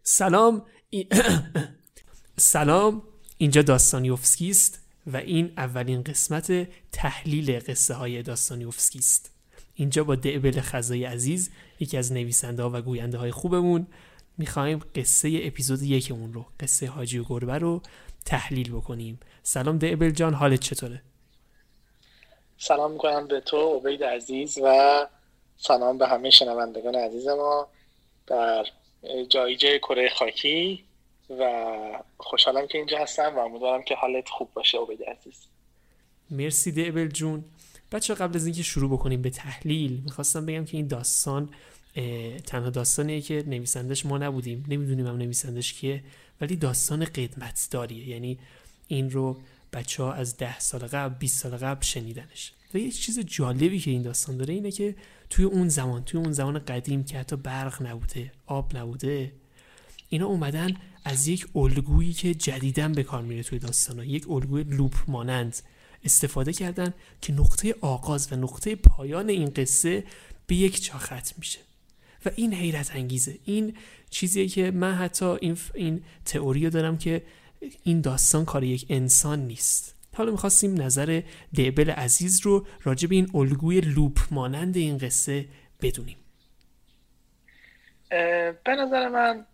سلام سلام، اینجا داستانیوفسکی است و این اولین قسمت تحلیل قصه های داستانیوفسکی است. اینجا با دعبل خزای عزیز، یکی از نویسنده ها و گوینده های خوبمون، میخوایم قصه اپیزود 1 رو، قصه حاجی و گربه رو تحلیل بکنیم. سلام دعبل جان، حالت چطوره؟ سلام میکنم به تو عبید عزیز و سلام به همه شنوندگان عزیز ما در جای کره خاکی و خوشحالم که اینجا هستم و امیدوارم که حالت خوب باشه عبید عزیز. مرسی دعبل جون. بچه قبل از اینکه شروع بکنیم به تحلیل میخواستم بگم که این داستان تنها داستانیه که نویسندش ما نبودیم، نمیدونیم هم نویسندش کیه، ولی داستان قدمت داریه. یعنی این رو بچه ها از 10 سال قبل 20 سال قبل شنیدنش. و یه چیز جالبی که این داستان داره اینه که توی اون زمان قدیم که حتی برق نبوده، آب نبوده، اینا اومدن از یک الگویی که جدیداً به کار میره توی داستانا، یک الگوی لوپ مانند استفاده کردن که نقطه آغاز و نقطه پایان این قصه به یک جا ختم میشه. و این حیرت انگیزه. این چیزیه که من حتی این تئوری رو دارم که این داستان کار یک انسان نیست. حالا میخواستیم نظر دعبل عزیز رو راجع به این الگوی لوپ مانند این قصه بدونیم. به نظر من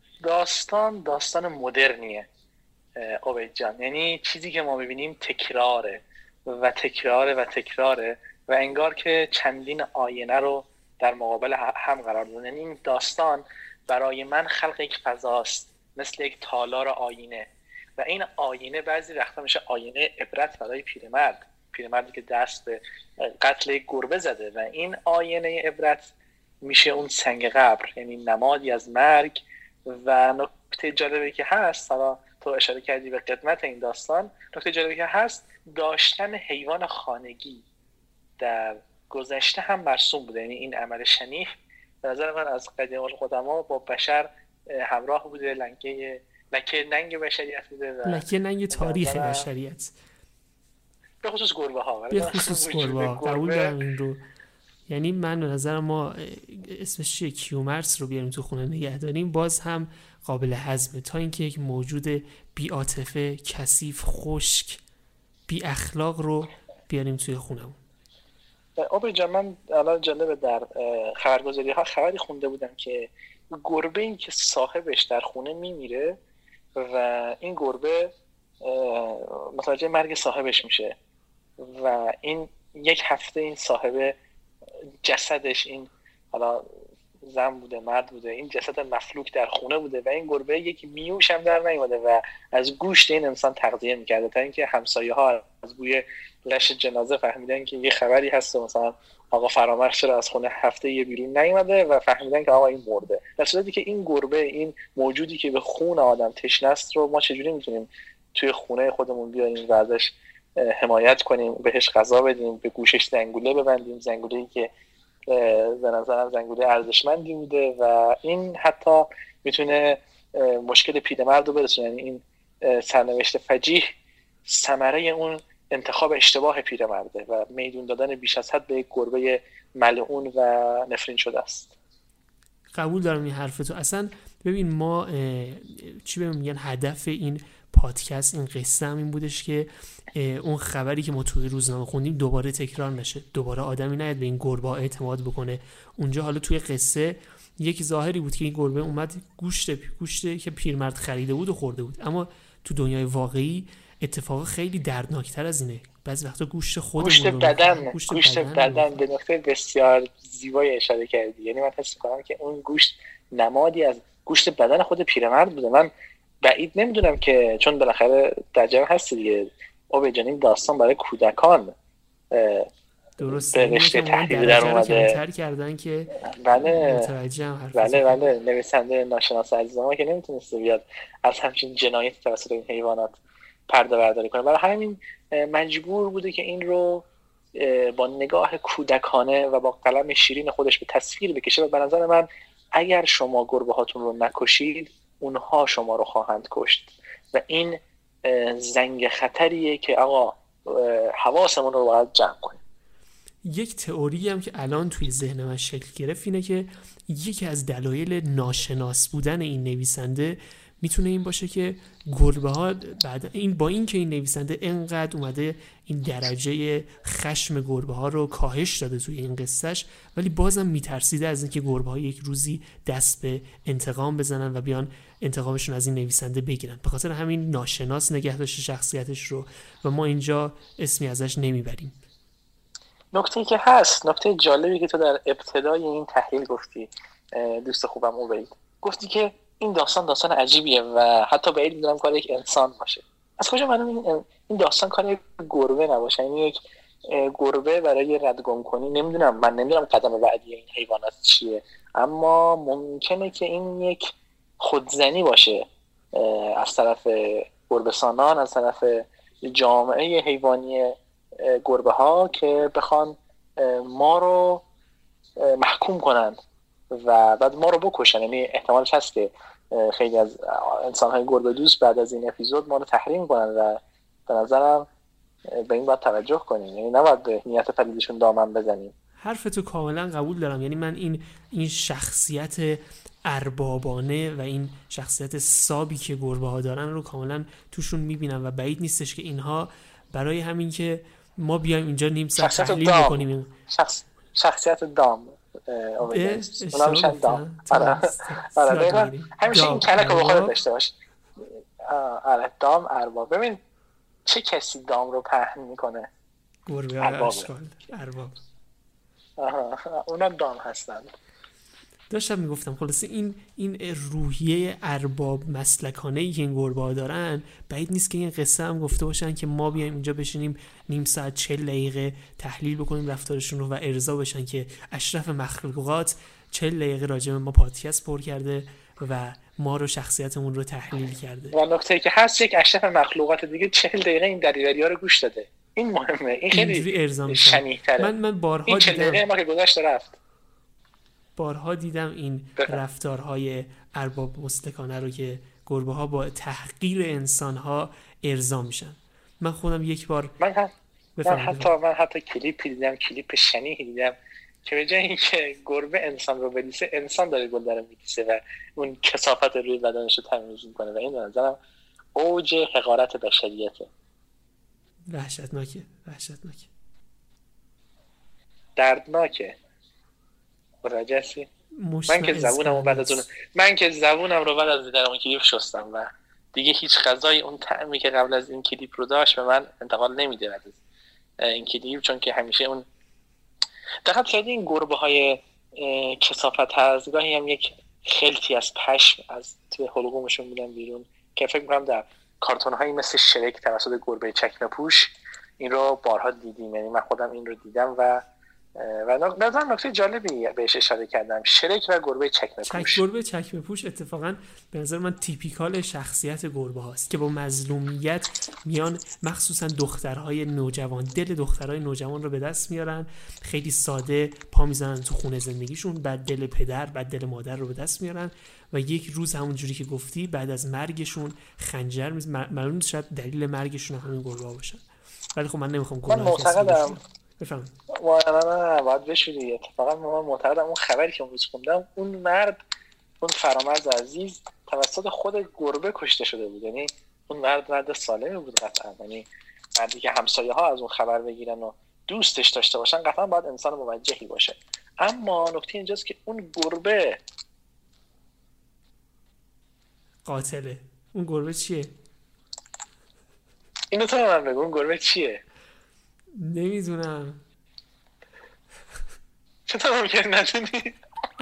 داستان مدرنیه عبید جان. یعنی چیزی که ما ببینیم تکراره و تکراره و تکراره و انگار که چندین آینه رو در مقابل هم قرار دادن. یعنی این داستان برای من خلق یک فضاست، مثل یک تالار آینه، و این آینه بعضی وقتا میشه آینه عبرت برای پیرمردی که دست به قتل یک گربه زده، و این آینه عبرت میشه اون سنگ قبر، یعنی نمادی از مرگ. و نکته جالبی که هست، حالا تو اشاره کردی به قدمت این داستان، نکته جالبی که هست داشتن حیوان خانگی در گذشته هم مرسوم بوده. یعنی این عمل شنیع به نظر من از قدیم القدما با بشر همراه بوده، لکه ننگ بشریت بوده و لکه ننگ تاریخ بشریت، به خصوص گربه ها. قبول دارم این رو. یعنی من به نظر ما اسمش چیه، کیومرث رو بیاریم تو خونه نگه داریم باز هم قابل هضمه، تا اینکه یک موجود بی عاطفه، کثیف، خشک، بی اخلاق رو بیاریم توی خونمون. عبید جان، من الان جالبه در خبرگزاری ها خبری خونده بودم که گربه این که صاحبش در خونه میمیره و این گربه متوجه مرگ صاحبش میشه و این یک هفته این صاحب جسدش، این حالا زن بوده مرد بوده، این جسد مفلوک در خونه بوده و این گربه یک میوش هم در نیومده و از گوشت این انسان تغذیه میکرده، تا اینکه همسایه ها از بوی لش جنازه فهمیدن که یه خبری هست، مثلا آقا فرامرز چرا از خونه هفته یه بیرون نیومده، و فهمیدن که آقا این مرده. در صورتی که این گربه، این موجودی که به خون آدم تشنه است، رو ما چجوری میتونیم توی خونه خودمون بیاریم و ازش حمایت کنیم، بهش غذا بدیم، به گوشش زنگوله ببندیم، زنگوله‌ای که به نظرم زنگوله ارزشمندی بوده، و این حتی میتونه مشکل پیرمرد رو برسونه. یعنی این سرنوشت فجیح ثمره اون انتخاب اشتباه پیرمرده و میدون دادن بیش از حد به یک گربه ملعون و نفرین شده است. قبول دارم این حرف تو. اصلا ببین ما چی بهم میگن، هدف این پادکست، این قصه هم این بودش که اون خبری که ما توی روزنامه خوندیم دوباره تکرار نشه، دوباره آدمی نیاد به این گربه اعتماد بکنه. اونجا حالا توی قصه یک ظاهری بود که این گربه اومد گوشت که پیرمرد خریده بود و خورده بود، اما تو دنیای واقعی اتفاق خیلی دردناکتر از اینه. بعضی وقتا گوشت بدن به نقطه بسیار زیبای اشاره کردی. یعنی من حس می‌کنم که اون گوشت نمادی از گوشت بدن خود پیرمرد بوده. من بعید نمیدونم که، چون بالاخره در جمع هستی دیگه عبید جان، این داستان برای کودکان درسته، رشته تحلیل در اومده کردن که بله نویسنده ناشناس عزیز ما که نمیتونسته بیاد از همچین جنایت توسط این حیوانات پرده برداری کنه، برای همین مجبور بوده که این رو با نگاه کودکانه و با قلم شیرین خودش به تصویر بکشه. و به نظر من اگر شما گربه هاتون رو نکشید، اونها شما رو خواهند کشت، و این زنگ خطریه که آقا حواسمون رو باید جمع کنیم. یک تئوری هم که الان توی ذهن من شکل گرفت اینه که یکی از دلایل ناشناس بودن این نویسنده میتونه این باشه که گربه ها بعد این با این که این نویسنده انقدر اومده این درجه خشم گربه ها رو کاهش داده توی این قصهش، ولی بازم میترسیده از اینکه گربه ها یک روزی دست به انتقام بزنن و بیان انتقامشون از این نویسنده بگیرن. به خاطر همین ناشناس نگه داشته شخصیتش رو و ما اینجا اسمی ازش نمیبریم. نکته که هست، نکته جالبی که تو در ابتدای این تحلیل گفتی دوست خوبم اوبید، گفتی که این داستان عجیبیه و حتی بعید میدونم کار یک انسان باشه. از کجا معلومه این داستان کار یک گربه نباشه؟ یعنی یک گربه برای ردگم کنی، من نمیدونم قدم بعدی این حیوانات چیه، اما ممکنه که این یک خودزنی باشه از طرف گربه‌سانان، از طرف جامعه حیوانی گربه ها که بخوان ما رو محکوم کنن و بعد ما رو بکشن. یعنی احتمالش هست که خیلی از انسان‌های گربه دوست بعد از این اپیزود ما رو تحریم کنن و به نظرم به این باید توجه کنیم، یعنی نباید به نیت پلیدشون دامن بزنیم. حرفتو کاملا قبول دارم. یعنی من این شخصیت اربابانه و این شخصیت سابی که گربه ها دارن رو کاملا توشون میبینم و بعید نیستش که اینها برای همین که ما بیایم اینجا نیم ساعت تحلیل بکنیم شخصیت دام اونا میشن دام. همیشه این کلک رو بخوره داشته باش. دام ارباب. ببین چه کسی دام رو پهن میکنه؟ گربه ارباب. اونا دام هستن. داشتم میگفتم خلاصه این روحیه ارباب مسلکانه‌ای که این گربه‌ها دارن، بعید نیست که این قصه هم گفته باشن که ما بیایم اینجا بشینیم نیم ساعت 40 دقیقه تحلیل بکنیم رفتارشون رو و ارضا بشن که اشرف مخلوقات 40 دقیقه راجع به ما پادکست پر کرده و ما رو شخصیتمون رو تحلیل کرده. و نکته‌ای که هست یک اشرف مخلوقات دیگه 40 دقیقه این دریوری‌ها رو گوش داده. این مهمه. این خیلی شنیع‌تره. من بارها دیدم ما که گذشت رفت. بارها دیدم این رفتارهای ارباب مستکانه رو که گربه ها با تحقیر انسان ها ارضا میشن. من خودم یک بار من حتی کلیپ شنیعی دیدم که به جای اینکه گربه انسان رو بلیسه، انسان داره گل داره میلیسه و اون کثافت روی بدنش رو تمیز میکنه و این به نظرم اوج حقارت بشریته. وحشتناکه. دردناکه. متوجهی؟ من که زبونم رو بعد از دیدن اون کلیپ شستم و دیگه هیچ غذای اون طعمی که قبل از این کلیپ رو داشت به من انتقال نمیده بعد از این کلیپ، چون که همیشه اون دقیقاً خیلی این گربه های کثافت هست، گاهی هم یک خلطی از پشم از توی حلقومشون میدن بیرون که فکر میکنم در کارتون هایی مثل شرک توسط گربه چکمه پوش این رو بارها دیدیم. یعنی من خودم این رو دیدم و نظرم نکته جالبی بهش اشاره کردم، شرک و گربه چکمه پوش. گربه چکمه پوش اتفاقا به نظر من تیپیکال شخصیت گربه هاست که با مظلومیت میان، مخصوصا دخترهای نوجوان، دل دخترهای نوجوان رو به دست میارن، خیلی ساده پا میزنن تو خونه زندگیشون، بعد دل پدر بعد دل مادر رو به دست میارن و یک روز همون جوری که گفتی بعد از مرگشون خنجر معلوم شد دلیل مرگشون همین گربه ها باشن. ولی خب من نمیخوام گناه کسی بشم. بفهم. نه باید بشوری. اتفاقا من معتقدم اون خبری که امروز خوندم، اون مرد، اون فرامرز عزیز توسط خود گربه کشته شده بود. یعنی اون مرد سالمی بود قطعا. یعنی مردی که همسایه ها از اون خبر بگیرن و دوستش داشته باشن قطعا باید انسان موجهی باشه. اما نکته اینجاست که اون گربه قاتله. اون گربه چیه؟ اینو تو من بگو، اون گربه چیه؟ نمیدونم. چطور ممکنه ندونی؟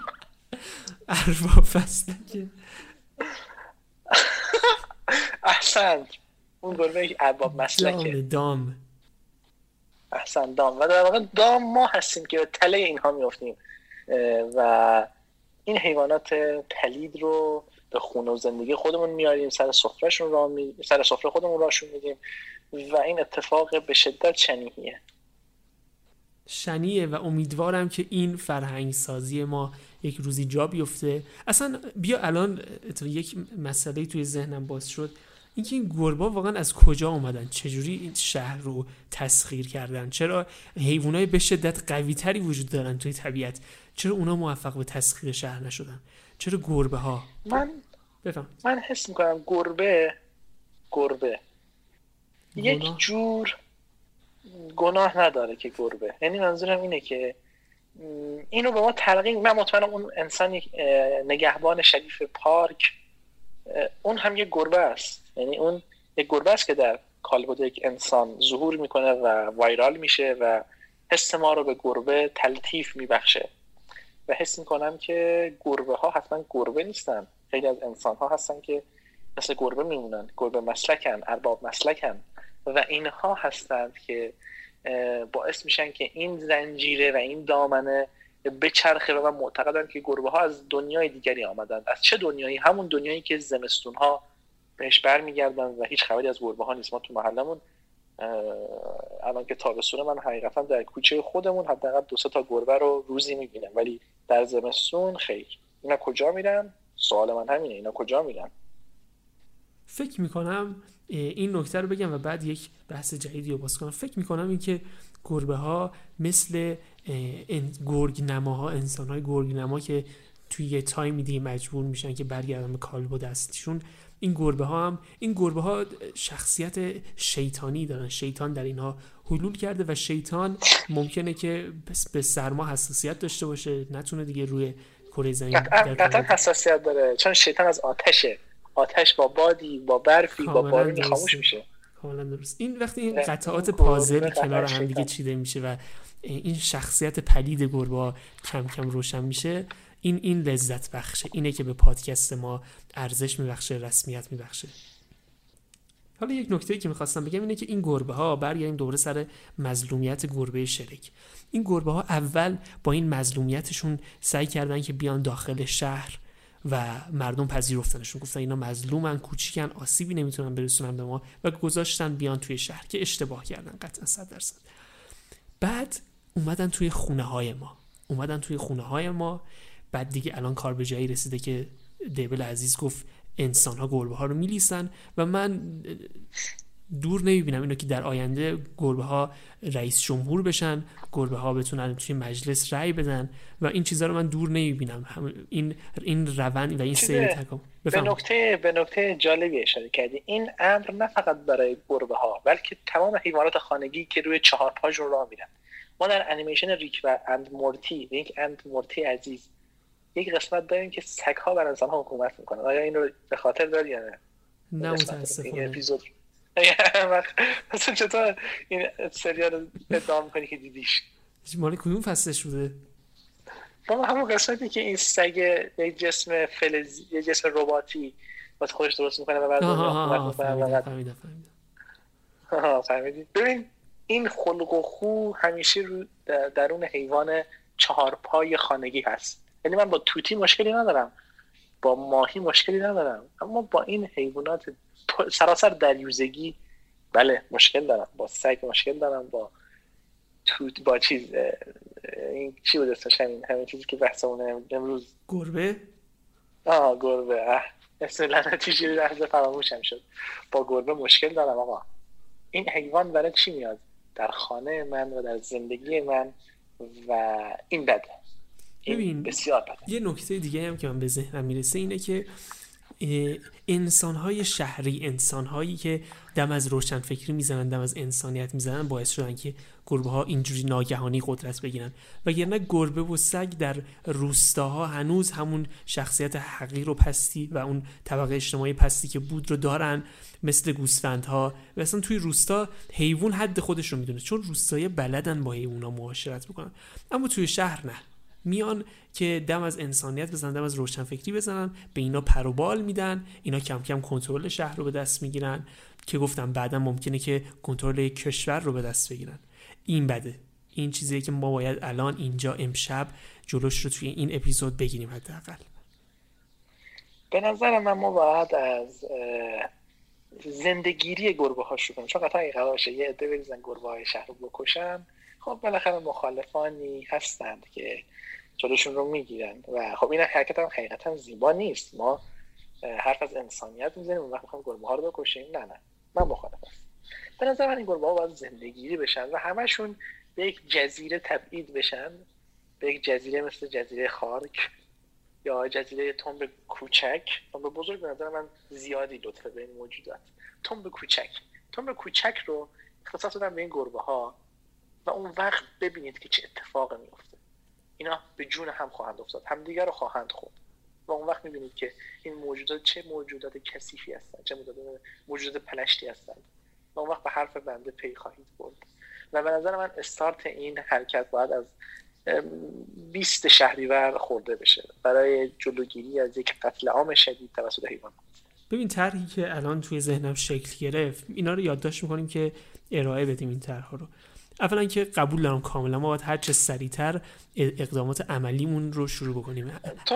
ارباب فسلکه. احسنت، اون گربه یک ارباب مسلکه. دام. احسن، دام. و در واقع دام ما هستیم که به تله اینها میافتیم و این حیوانات پلید رو به خونه و زندگی خودمون میاریم، سر سفره خودمون راشون میدیم و این اتفاق به شدت شنیعه و امیدوارم که این فرهنگ سازی ما یک روزی جا بیفته. اصلا بیا الان یک مسئله توی ذهنم باز شد، اینکه این گربه‌ها واقعا از کجا اومدن، چجوری این شهر رو تسخیر کردن، چرا حیوانای به شدت قوی‌تری وجود دارن توی طبیعت، چرا اونا موفق به تسخیر شهر نشدن، چرا گربه‌ها. من حس میکنم گربه یک جور گناه نداره که گربه، یعنی منظورم اینه که اینو به ما تلقین، من مطمئنم اون انسان نگهبان شریف پارک اون هم یک گربه است، یعنی اون یک گربه است که در کالبد یک انسان ظهور میکنه و وایرال میشه و حس ما رو به گربه تلطیف میبخشه و حس میکنم که گربه ها حتما گربه نیستن، خیلی از انسان ها هستن که مثل گربه میمونن، گربه مسلکن، ارباب مسلکن و اینها هستند که باعث میشن که این زنجیره و این دامنه بچرخه و من معتقدم که گربه ها از دنیای دیگری آمدن. از چه دنیایی؟ همون دنیایی که زمستون ها بهش برمیگردن و هیچ خبری از گربه ها نیست. ما تو محلمون الان که تابستونه من حقیقتا در کوچه خودمون حداقل 2-3 تا گربه رو روزی میبینم، ولی در زمستون خیر. اینا کجا میرن؟ سوال من همینه، اینا کجا میرن؟ فکر میکنم این نکته رو بگم و بعد یک بحث جدیدی رو باز کنم. فکر میکنم این که گربه ها مثل گرگ‌نماها، انسان های گرگ‌نما که توی یه تایمی دیگه مجبور میشن که برگردن به کالبد اصلیشون، این گربه ها شخصیت شیطانی دارن، شیطان در اینها حلول کرده و شیطان ممکنه که به سرما حساسیت داشته باشه، نتونه دیگه روی کره زمین قطعا حساسیت داره، چون شیطان از آتش با بادی، با برفی، با بارونی خاموش میشه. کاملا درست. این وقتی این قطعات پازل کنار هم دیگه چیده میشه و این شخصیت پلید گربه کم کم روشن میشه، این لذت بخشه، اینه که به پادکست ما ارزش میبخشه، رسمیت میبخشه. حالا یک نکته‌ای که میخواستم بگم اینه که این گربه ها، برگردیم دوباره سر مظلومیت گربه شرک، این گربه ها اول با این مظلومیتشون سعی کردن که بیان داخل شهر و مردم پذیرفتنشون، گفتن اینا مظلومن، کوچیکن، آسیبی نمیتونن برسونن به ما و گذاشتن بیان توی شهر، که اشتباه کردن قطعا 100%. بعد اومدن توی خونه های ما، بعد دیگه الان کار به جایی رسیده که دیبل عزیز گفت انسان ها گربه ها رو میلیسن و من دور نمیبینم اینو که در آینده گربه ها رئیس جمهور بشن، گربه ها بتونن توی مجلس رأی بدن و این چیزا رو من دور نمیبینم. این روند و این سیر تکام. به نکته جالبی اشاره کردی. این امر نه فقط برای گربه ها بلکه تمام حیوانات خانگی که روی 4 پاشون راه میرن. ما در انیمیشن ریک و اند مورتی عزیز یک قسمت داریم که سگ‌ها بر انسان‌ها حکومت میکنن. آیا این رو به خاطر داری یا نه؟ نه متاسفانه. این اپیزود مثلا چطور این سریال رو ادعا میکنی که دیدیش؟ مال کدوم فصلش بوده؟ همون قسمتی که این سگ یک جسم فلزی، یک جسم رباتی واسه خودش درست میکنه و بعد حکومت میکنه. فهمیدی؟ ببین این خلق و خو همیشه رو درون حیوان 4 پای خانگی هست. یعنی من با توتی مشکلی ندارم، با ماهی مشکلی ندارم، اما با این حیوانات سراسر دریوزگی بله مشکل دارم. با سگ مشکل دارم، با چیز این چی بود اسمش، همین چیزی که بحثمونه امروز، گربه. گربه اسم لعنتیش یه لحظه فراموشم شد. با گربه مشکل دارم. آقا این حیوان برای چی میاد در خانه من و در زندگی من و این بده. ببین بسیار بده. یه نکته دیگه هم که من به ذهنم میرسه اینه که انسان‌های شهری، انسان‌هایی که دم از روشنفکری میزنن، دم از انسانیت میزنن، باعث شدن که گربه‌ها اینجوری ناگهانی قدرت بگیرن. وگرنه گربه و سگ در روستاها هنوز همون شخصیت حقیر و پستی و اون طبقه اجتماعی پستی که بود رو دارن، مثل گوسفندها. و اصلا توی روستا حیوان حد خودش رو میدونه، چون روستایی بلدن با حیونا معاشرت بکنن. اما توی شهر نه، میان که دم از انسانیت بزنن، دم از روشنفکری بزنن، به اینا پر و بال میدن، اینا کم کم کنترل شهر رو به دست میگیرن که گفتم بعدا ممکنه که کنترل کشور رو به دست بگیرن. این بده. این چیزیه که ما باید الان اینجا امشب جلوش رو توی این اپیزود بگیریم. حداقل به نظر من ما باید از زندگیری گربه ها شروع کنیم، چون قطعا این قرار باشه یه عده بریزن گربه های شهر رو بکشن. خب بالاخره مخالفانی هستند که جلوشون رو میگیرن و خب این حرکت هم حقیقتا زیبا نیست. ما حرف از انسانیت میزنیم، اون وقت میخوایم گربه ها رو بکشیم. نه من مخالفم. به نظر من این گربه ها باید زندگیری بشن و همشون به یک جزیره تبعید بشن، به یک جزیره مثل جزیره خارک یا جزیره تنب کوچک. تنب بزرگ به نظر من زیادی لطفه به این موجودات. تنب کوچک رو اختصاص دادن به این گربه ها و اون وقت ببینید که چه اتفاقی میفته. اینا به جون هم خواهند افتاد، همدیگر رو خواهند خورد و اون وقت میبینید که این موجودات چه موجودات کثیفی هستند، چه موجودات پلشتی هستند و اون وقت به حرف بنده پی خواهید برد. و به نظر من استارت این حرکت باید از 20 شهریور خورده بشه برای جلوگیری از یک قتل عام شدید توسط حیوانات. ببین طرحی که الان توی ذهنم شکل گرفت، اینا رو یادداشت می‌کنیم که ارائه بدیم این طرح‌ها رو. اولا که قبول دارم کاملا ما باید هر چه سریعتر اقدامات عملیمون رو شروع بکنیم.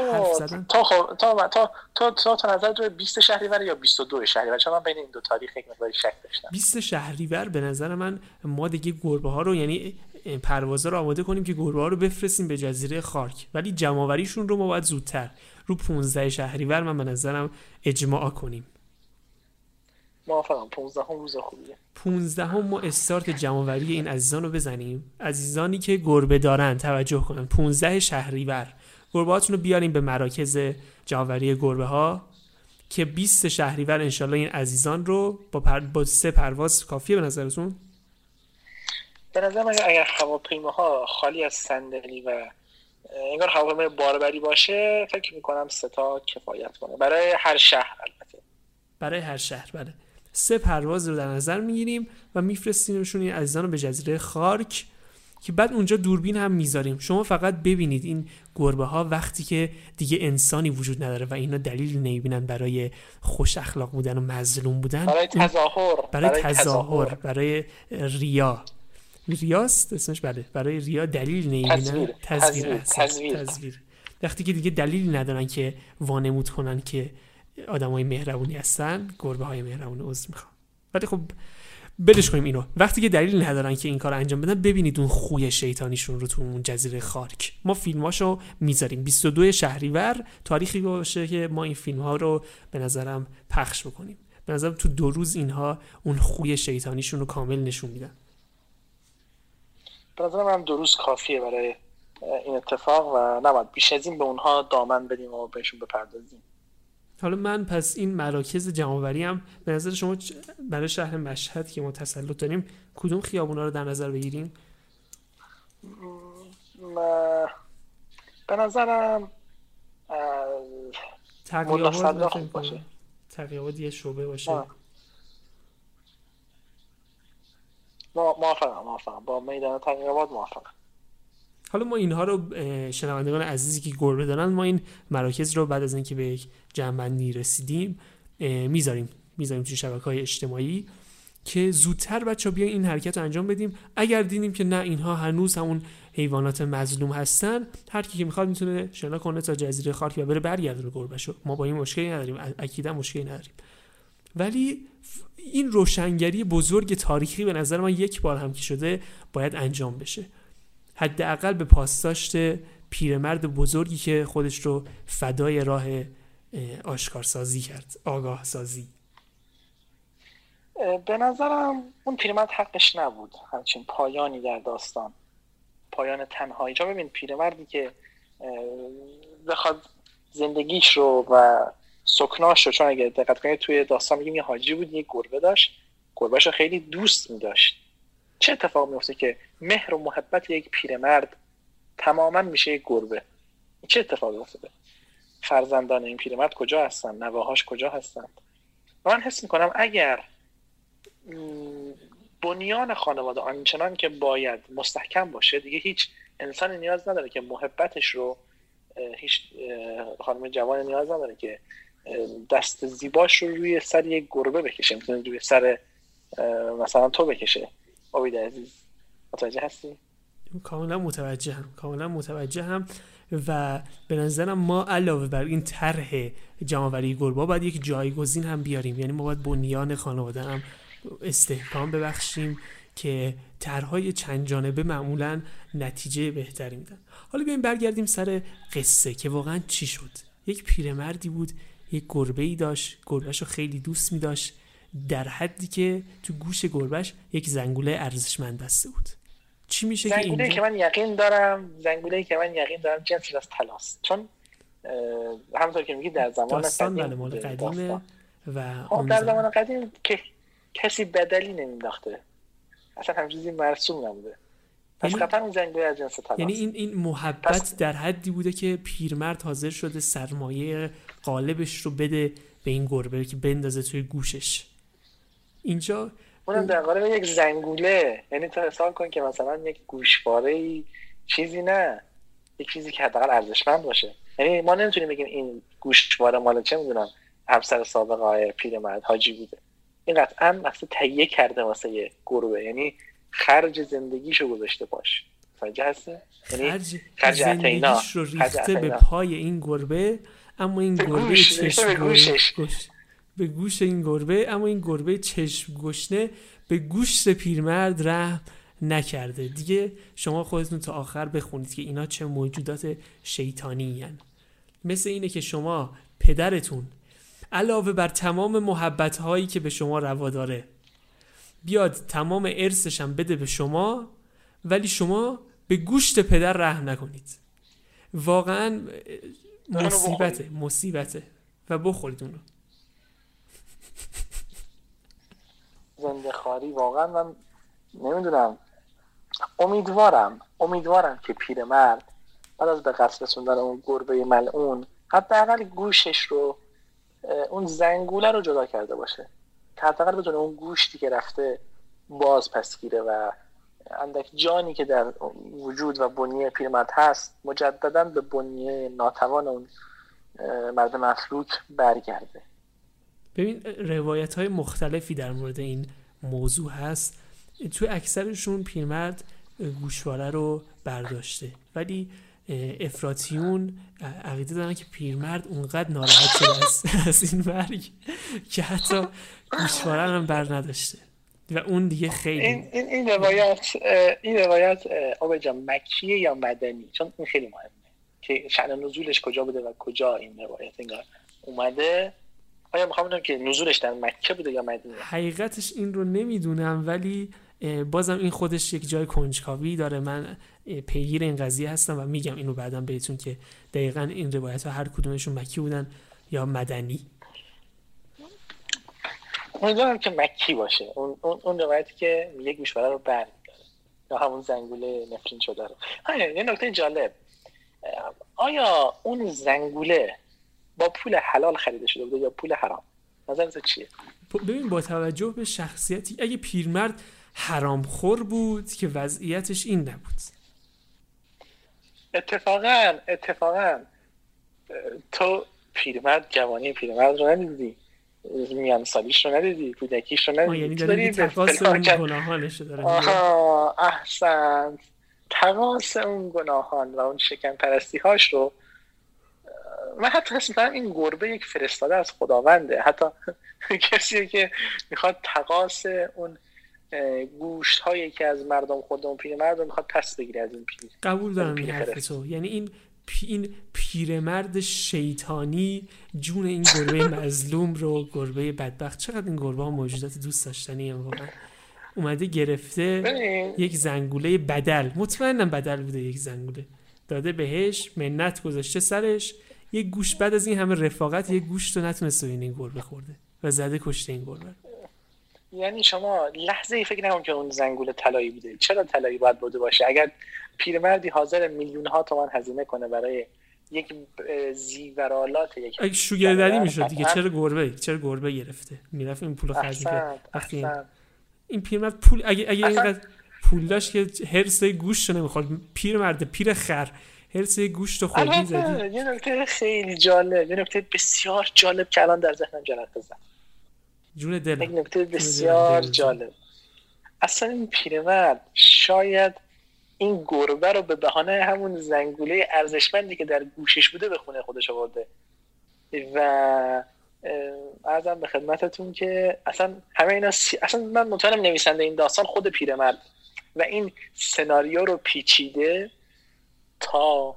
تا نظر تو 20 شهریور یا 22 شهریور؟ چون من بین این دو تاریخ یک مقدار شک داشتم. 20 شهریور به نظر من ما دیگه گربه ها رو، یعنی پروازا رو آماده کنیم که گربه ها رو بفرستیم به جزیره خارک، ولی جمع‌آوریشون رو ما باید زودتر رو 15 شهریور من به نظرم اجماع کنیم. موافقم. 15 روز خوبیه. 15 ما استارت جمع‌آوری این عزیزان رو بزنیم. عزیزانی که گربه دارن توجه کنن. 15 شهریور گربه‌هاتون رو بیاریم به مراکز جمع‌آوری گربه ها که 20 شهریور انشالله این عزیزان رو با 3 پرواز کافیه به نظرتون؟ به نظر من اگر هواپیماها خالی از صندلی و انگار هواپیمای باربری باشه فکر می‌کنم 3 تا کفایت کنه برای هر شهر. البته برای هر شهر بله. 3 پرواز رو در نظر میگیریم و میفرستیمشون این عزیزان رو به جزیره خارک که بعد اونجا دوربین هم میذاریم. شما فقط ببینید این گربه ها وقتی که دیگه انسانی وجود نداره و اینا دلیلی نمیبینن برای خوش اخلاق بودن و مظلوم بودن، برای تظاهر، برای ریاست اسمش، بله، برای ریا دلیل نمیبینن. تزویر. وقتی که دیگه دلیلی ندارن که وانمود کنن که آدمای مهربونی هستن، گربه های مهربون عذر میخوام، ولی خب بلش کنیم اینو. وقتی که دلیل ندارن که این کار انجام بدن، ببینید اون خوی شیطانیشون رو تو اون جزیره خارک. ما فیلماشو میذاریم 22 شهریور تاریخی باشه که ما این فیلم ها رو به نظرم پخش بکنیم. به نظرم تو 2 روز اینها اون خوی شیطانیشون رو کامل نشون میدن. به نظرم هم 2 روز کافیه برای این اتفاق و نباید بیش از این به اونها دامن بدیم و بهشون بپردازیم. حالا من پس این مراکز جمع‌آوری هم به نظر شما برای شهر مشهد که ما تسلط داریم کدوم خیابونا رو در نظر بگیریم؟ به نظرم تقی‌آباد باشه. تقی‌آباد یه شعبه باشه. موافقم با میدان تقی‌آباد موافقم. حالا ما اینها رو شنوندگان عزیزی که گربه دارن، ما این مراکز رو بعد از اینکه به یک جمع‌بندی رسیدیم میذاریم توی شبکه‌های اجتماعی که زودتر بچه‌ها بیان این حرکت رو انجام بدیم. اگر دیدیم که نه اینها هنوز همون حیوانات مظلوم هستن، هر کی که میخواد میتونه شنا کنه تا جزیره خارک و بره برگردونه گربه‌شو. ما با این مشکلی نداریم، اکیدا مشکلی نداریم. ولی این روشنگری بزرگ تاریخی به نظر من یک بار هم که شده باید انجام بشه. حداقل به پاسداشت پیرمرد بزرگی که خودش رو فدای راه آشکارسازی کرد، آگاه سازی. به نظرم اون پیرمرد حقش نبود همچین پایانی در داستان، پایان تنهایی. چون ببین پیرمردی که بخواد زندگیش رو و سکناش رو، چون اگه دقت کنید توی داستان میگیم یه حاجی بود، یه گربه داشت، گربه‌شو خیلی دوست می‌داشت. چه اتفاق میفته که مهر و محبت یک پیرمرد تماما میشه یک گربه؟ چه اتفاقی افتاده؟ فرزندان این پیرمرد کجا هستن؟ نواهاش کجا هستند؟ من حس میکنم اگر بنیان خانواده آنچنان که باید مستحکم باشه، دیگه هیچ انسانی نیاز نداره که محبتش رو، هیچ خانم جوان نیاز نداره که دست زیباش رو روی سر یک گربه بکشه. میتونه روی سر مثلا تو بکشه. عابد عزیز متوجه هستی؟ کاملا متوجهم و به نظرم ما علاوه بر این طرح جمع‌آوری گربه باید یک جایگزین هم بیاریم. یعنی ما باید بنیان خانواده هم استحکام ببخشیم که طرح‌های چند جانبه معمولاً نتیجه بهتری میدن. حالا بیایم برگردیم سر قصه که واقعا چی شد. یک پیرمردی بود، یک گربه‌ای داشت، گربه‌شو خیلی دوست می‌داشت، در حدی که تو گوش گربهش یک زنگوله ارزشمند بسته بود. چی میشه که زنگوله‌ای که من یقین دارم جنسش از طلاست، چون همونطور که میگی در زمان قدیم مال قدیمه و در زمان قدیم که کسی بدلی نمینداخته، اصلا همین چیزی مرسوم نبوده. پس قطعا اون زنگوله از جنس طلاست. یعنی این محبت در حدی بوده که پیرمرد حاضر شده سرمایه غالبش رو بده به این گربه که بندازه توی گوشش. اینجا اونم در قالب یک زنگوله. یعنی تو حساب کن که مثلا یک گوشواره چیزی نه، یک چیزی که حداقل ارزشمند باشه. یعنی ما نمیتونیم بگیم این گوشواره مال چه میدونم همسر سابق آقای پیرمرد حاجی بوده. این قطعا مثلا تهیه کرده واسه یه گربه، یعنی خرج زندگیشو گذاشته باش. متوجه هستی؟ یعنی خرج زندگیش رو ریخته به پای این گربه، اما این گربه به گوش این گربه، اما این گربه چشم گشنه به گوشت پیرمرد رحم نکرده. دیگه شما خودتون تا آخر بخونید که اینا چه موجودات شیطانی هن. مثل اینه که شما پدرتون علاوه بر تمام محبت هایی که به شما روا داره بیاد تمام ارثش هم بده به شما، ولی به گوشت پدر رحم نکنید. واقعا مصیبته و بخورید اونو. زنده خاری. واقعا من نمیدونم، امیدوارم که پیرمرد بعد از به قصد رسوندن اون گربه ملعون حداقل گوشش رو، اون زنگوله رو جدا کرده باشه که حداقل بدون اون گوشتی که رفته باز پس گیره و اندک جانی که در وجود و بنیه پیرمرد هست مجددا به بنیه ناتوان اون مرد مفلوک برگرده. ببین روایت‌های مختلفی در مورد این موضوع هست. توی اکثرشون پیرمرد گوشواره رو برداشته، ولی افراطیون عقیده دارن که پیرمرد اونقدر ناراحت شده از این مرگ که حتی گوشواره هم بر نداشته و اون دیگه خیلی این روایت آقا جان مکیه یا مدنی؟ چون این خیلی مهمه که شأن نزولش کجا بوده و کجا این روایت انگار اومده. آیا میخوام بدونم که نزولش در مکه بوده یا مدینه؟ حقیقتش این رو نمیدونم، ولی بازم این خودش یک جای کنجکاوی داره. من پیگیر این قضیه هستم و میگم اینو بعداً بهتون که دقیقاً این روایت ها هر کدومشون مکی بودن یا مدنی. امیدوارم که مکی باشه اون روایتی که یک گوشواره رو برمی‌داره یا همون زنگوله نفرین شده رو. یه نکته جالب، آیا اون زنگوله با پول حلال خریده شده بوده یا پول حرام؟ نظرت چیه؟ ببین با توجه به شخصیتی، اگه پیرمرد حرامخور بود که وضعیتش این نبود. اتفاقاً تو جوانی پیرمرد رو ندیدی، میان سالیش رو ندیدی، کودکیش رو ندیدی. یعنی داری تقاص اون گناهانش رو داره. احسنت، تقاص اون گناهان و اون شکن پرستی هاش رو. من حتی حس می‌کنم این گربه یک فرستاده از خداونده، حتی کسی که میخواد تقاص اون گوشت هایی که از مردم خودمون پیرمرد رو میخواد پس بگیره از این پیر. قبول دارم این حرف تو. یعنی این پیرمرد شیطانی جون این گربه مظلوم رو، گربه بدبخت، چقدر این گربه ها موجودات دوست داشتنی هم واقعا، اومده گرفته یک زنگوله بدل، مطمئنم بدل بوده، یک زنگوله داده بهش، منت گذاشته سرش، یک گوشت بعد از این همه رفاقت یک گوشت رو نتونسته این گربه خورده و زده کشته این گربه. یعنی شما لحظه ای فکر نکنید که اون زنگوله طلایی بوده. چرا طلایی باید بوده باشه؟ اگر پیرمردی حاضر میلیون ها تومان هزینه کنه برای یک زیورالات، یک شوگر ددی میشد دیگه، چرا گربه گرفته میرفت این پولو خرج می‌کرد. وقتی این پیرمرد پول اگه اینقدر پول داشت که هرس گوشت رو نمیخورد، پیرمرد پیر خر هرس گوشت رو خوردی زدی. یه نکته خیلی جالب، یه نکته بسیار جالب که الان در ذهنم جلقه زد، جون دلم، یک نکته بسیار جالب. اصلا این پیرمرد شاید این گربه رو به بهانه همون زنگوله ارزشمندی که در گوشش بوده به خونه خودش آورده و عرضم به خدمتتون که اصلا همه اینا اصلا من مطمئنم نویسنده این داستان خود پیرمرد و این سناریو رو پیچیده تا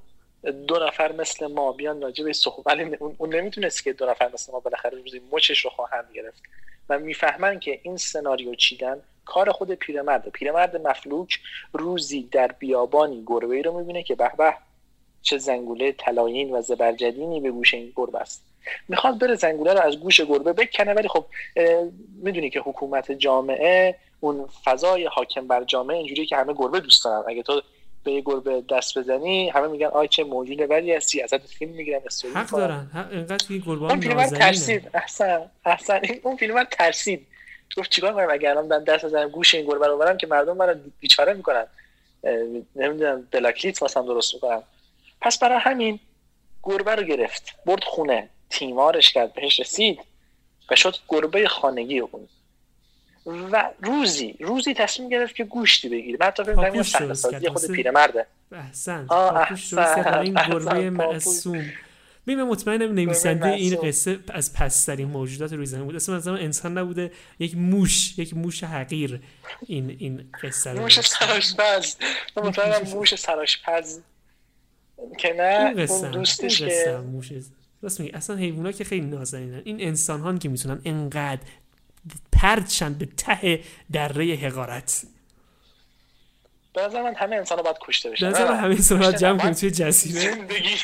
دو نفر مثل ما بیان راجع به صحبت، ولی اون نمیتونست که دو نفر مثل ما بالاخره روزی مچش رو خواهند گرفت و میفهمن که این سناریو چیدن کار خود پیرمرد مفلوک روزی در بیابانی گربه‌ای رو میبینه که به به چه زنگوله طلایین و زبرجدینی به گوش این گربه است. میخواد بره زنگوله رو از گوش گربه بکنه، ولی خب میدونی که حکومت جامعه، اون فضای حاکم بر جامعه اینجوریه که همه گربه دوست دارن. اگه تو به یه گربه دست بزنی همه میگن آی چه موجود ولی هستی، ازت فیلم میگیرن، استوری حق دارن. اینقدر که گربه اون فیلم ترسید. احسن اون فیلم ترسید، گفت چیکار کنم اگه الان من دست بزنم گوش این گربه رو برم که مردم منو بیچاره میکنن، نمیدونم بلاکلیت واسم درست میکنن. پس برای همین گربه رو گرفت برد خونه، تیمارش کرد، بهش رسید و شد گربه خانگی اون. و روزی تصمیم گرفت که گوشتی بگیره. من حتی فکر می‌کنم این صحنه‌سازی خود پیرمرده. احسن پاپوش درست کرد، این گربه معصوم. من مطمئنم نویسنده این قصه از پسترین موجودات روی زمین بود. اصلا انسان نبوده، یک موش حقیر این قصه رو. موش سرآشپز. من مطمئنم موش سرآشپز که نه اون دوستش که موش. راست میگی، اصلا حیونا که خیلی نازنینن. این انسان‌ها که میتونن انقدر پرچن به ته دره حقارت. به نظر من همه انسان‌ها باید کشته بشن. به نظر من همه انسان‌ها باید جمع کنیم توی جزیره زندگی.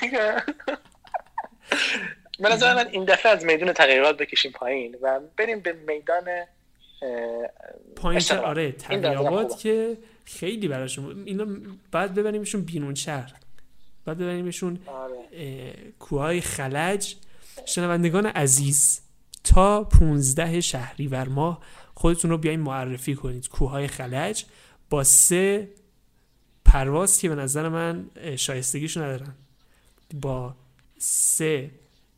به نظر من این دفعه از میدون تغییرات بکشیم پایین و بریم به میدان پایین. آره تغییرات که خیلی براشون اینا بعد ببریمشون بیرون شهر، بعد ببریمشون کوههای خلج. شنوندگان عزیز تا 15 شهریور ماه خودتون رو بیاین معرفی کنید. کوههای خلج با 3 پرواز که به نظر من شایستگیشو ندارن، با 3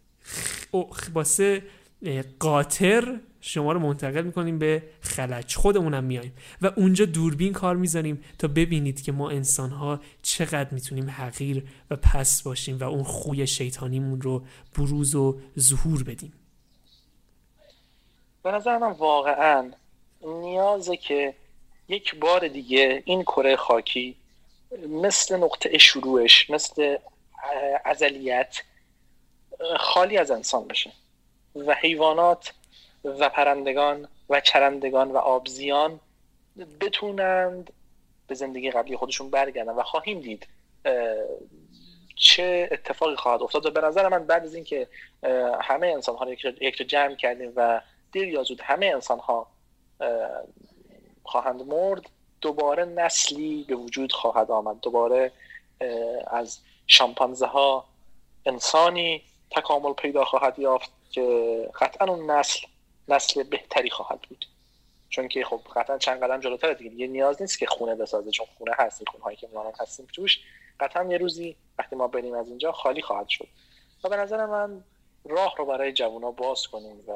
قاطر شما رو منتقل میکنیم به خلج. خودمونم میایم و اونجا دوربین کار میذاریم تا ببینید که ما انسان‌ها چقدر میتونیم حقیر و پست باشیم و اون خوی شیطانیمون رو بروز و ظهور بدیم. به نظر من واقعا نیازه که یک بار دیگه این کره خاکی مثل نقطه شروعش، مثل ازلیت، خالی از انسان بشه و حیوانات و پرندگان و چرندگان و آبزیان بتونند به زندگی قبلی خودشون برگردن و خواهیم دید چه اتفاقی خواهد افتاد. و به نظر من بعد از این که همه انسان ها رو یک جا جمع کردیم و دیر یا زود همه انسان ها خواهند مرد، دوباره نسلی به وجود خواهد آمد، دوباره از شامپانزه ها انسانی تکامل پیدا خواهد یافت که قطعا اون نسل بهتری خواهد بود، چون که خب قطعا چند قدم جلوتره دیگه. یه نیاز نیست که خونه بسازه، چون خونه هست، این خونه‌هایی که ما هستیم توش قطعا یه روزی وقتی ما بریم از اینجا خالی خواهد شد. و به نظر من راه رو برای جوونا باز کنیم و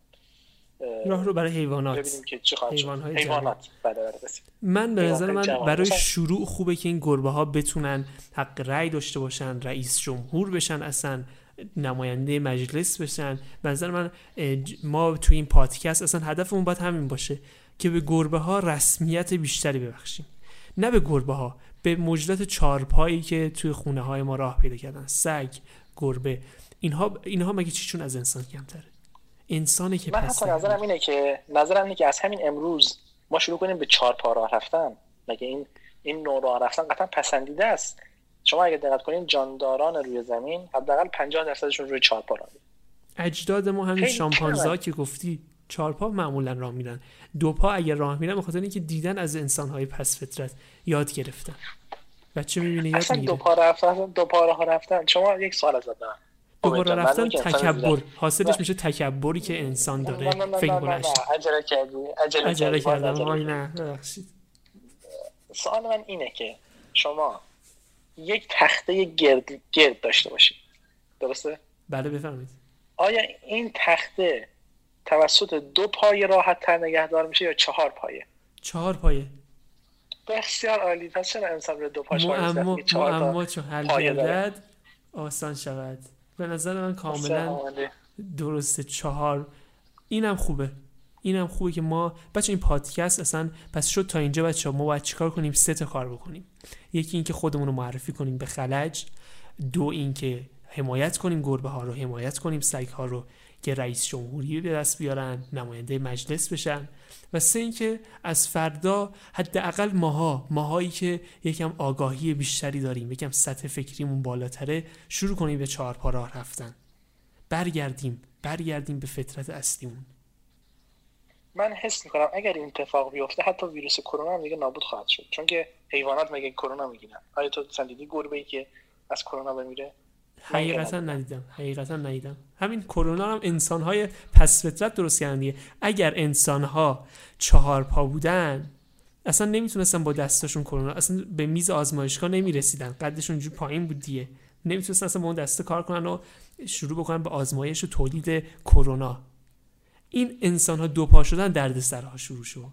راه رو برای حیوانات ببینیم که چه خواهد شد. حیوانات. بله. من به نظر من برای شروع خوبه که این گربه ها بتونن حق رأی داشته باشن، رئیس جمهور بشن، اصلا نماینده مجلس بشن. به نظر من ما توی این پادکست اصلا هدفمون باید همین باشه که به گربه ها رسمیت بیشتری ببخشیم، نه به گربه ها، به موجودات چارپایی که توی خونه های ما راه پیدا کردن، سگ، گربه، اینها مگه چیشون از انسان کمتره؟ انسانه که من حتی نظرم اینه که از همین امروز ما شروع کنیم به 4 پا راه رفتن. مگه این نوع راه رفتن قطعا پسندیده است. شما اگه دقت کنین جانداران روی زمین حداقل 50% روی 4 پا راه میرن. اجداد ما همین شامپانزه‌ها که گفتی 4 پا معمولا راه میرن، 2 پا اگر راه میرن به خاطر اینکه دیدن از انسان‌های پس فطرت یاد گرفتن. بچه می‌بینه یاد میگیره. 2 پا راه رفتن. شما یک سوال ازت دارم. 2 پا راه رفتن تکبر، حاصلش میشه تکبری که انسان داره. فکر بلند. عجله کردم. نه ببخشید. سوال من اینه که شما یک تخته گرد داشته باشید، درسته؟ بله بفرمایید. آیا این تخته توسط 2 پای راحت تر نگهدار میشه یا 4 پایه؟ 4 پایه. بسیار عالی. پس چرا انسان رو 2 پاش معما چون حل گردد آسان شود. به نظر من کاملا درسته. 4 اینم خوبه که ما بچه این پادکست اصلا پس شد تا اینجا. بچه ما باید چیکار کنیم؟ 3 تا کار بکنیم. یکی این که خودمون رو معرفی کنیم به خلج دو این که حمایت کنیم گربه ها رو، حمایت کنیم سگ ها رو که رئیس جمهوری به دست بیارن، نماینده مجلس بشن. و سه این که از فردا حداقل ماهایی که یکم آگاهی بیشتری داریم، یکم سطح فکریمون بالاتره، شروع کنیم به 4 پا راه رفتن. برگردیم به فطرت اصلیمون. من حس میکنم اگر این اتفاق بیفته حتی ویروس کرونا هم دیگه نابود خواهد شد، چون که حیوانات مگه کرونا میگیرن؟ آیا تو دیدی گربه‌ای که از کرونا بمیره؟ حقیقتا ندیدم. همین کرونا هم انسان‌های پس فطرت درست کردن دیگه. اگر انسان‌ها 4 پا بودن اصلا نمیتونستن با دستاشون کرونا، اصلا به میز آزمایشگاه نمیرسیدن، قدشون اونجوری پایین بود دیگه، نمیتونستن اصلا با اون دسته کار کنن و شروع بکنن به آزمایش و تولید کرونا. این انسان‌ها 2 پا شدن دردسرها شروع شد.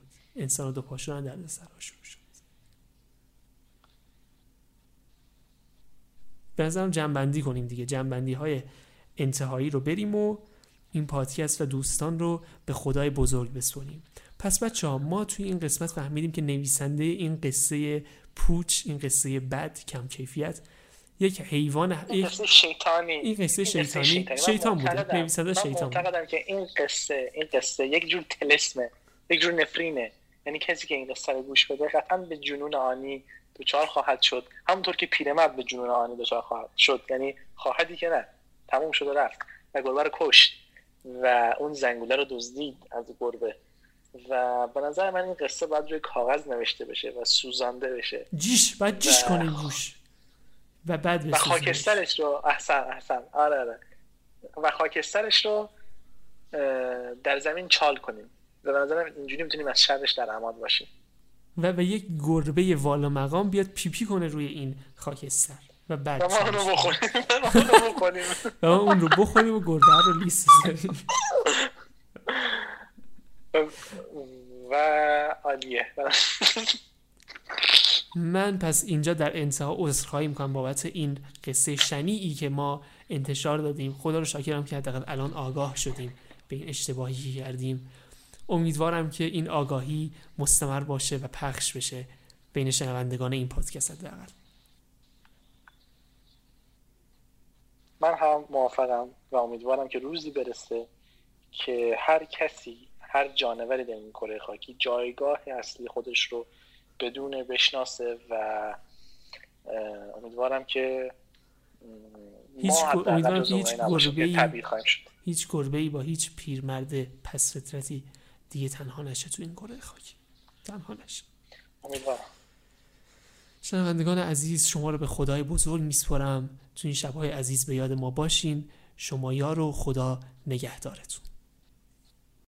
به نظرم جمع‌بندی کنیم دیگه، جمع‌بندی‌های انتهایی رو بریم و این پادکست و دوستان رو به خدای بزرگ بسپاریم. پس بچه‌ها ما توی این قسمت فهمیدیم که نویسنده این قصه پوچ، این قصه بد کم کیفیت، یک حیوان، این قصه شیطان بوده. نویسنده شیطان. من معتقدم که این قصه یک جور طلسمه، یک جور نفرینه. یعنی کسی که این قصه رو گوش بده قطعاً به جنون آنی دچار خواهد شد، همونطور که پیرمرد به جنون آنی دچار خواهد شد. یعنی خواهدی که نه، تموم شد و رفت و گربه رو کشت و اون زنگوله رو دزدید از گربه. و به نظر من این قصه باید روی کاغذ نوشته بشه و سوزانده بشه، باید جیش کنیم روش و بعد و خاکسترش رو احسن آره و خاکسترش رو در زمین چال کنیم و به نظرم اینجوری میتونیم از شرش در امان باشیم. و به یک گربه والا مقام بیاد پیپی کنه روی این خاکستر و بعد ما اون رو بخوریم و گربه رو لیست بزنیم. و عالیه. من پس اینجا در انتها عذرخواهی میکنم بابت این قصه شنیعی که ما انتشار دادیم. خدا رو شاکرم که حداقل الان آگاه شدیم به این اشتباهی که کردیم. امیدوارم که این آگاهی مستمر باشه و پخش بشه بین شنوندگان این پادکست حداقل. من هم موافقم و امیدوارم که روزی برسه که هر کسی، هر جانوری در این کره خاکی جایگاه اصلی خودش رو بدونه، بشناسه و امیدوارم که هیچ گربه‌ای با هیچ پیرمرد پس فطرتی دیگه تنها نشه تو این کره خاکی. تنها نشه. امیدوارم. شنوندگان عزیز، شما رو به خدای بزرگ میسپارم. تو این شب‌های عزیز به یاد ما باشین. شما یار و خدا نگهدارتون.